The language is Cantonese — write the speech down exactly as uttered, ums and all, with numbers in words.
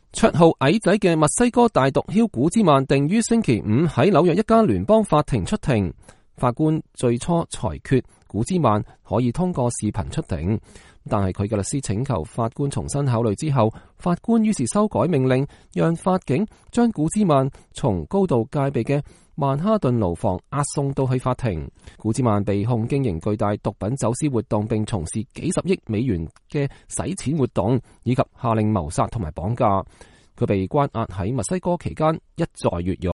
綽號矮仔嘅墨西哥大毒梟古茲曼定於星期五喺紐約一家聯邦法庭出庭。法官最初裁決古茲曼可以通過視頻出庭，但係佢嘅律師請求法官重新考慮之後，法官於是修改命令，讓法警將古茲曼從高度戒備嘅曼哈頓牢房押送到去法庭。古茲曼被控經營巨大毒品走私活動，並從事幾十億美元嘅洗錢活動，以及下令謀殺同埋綁架。佢被關押喺墨西哥期間一再越獄。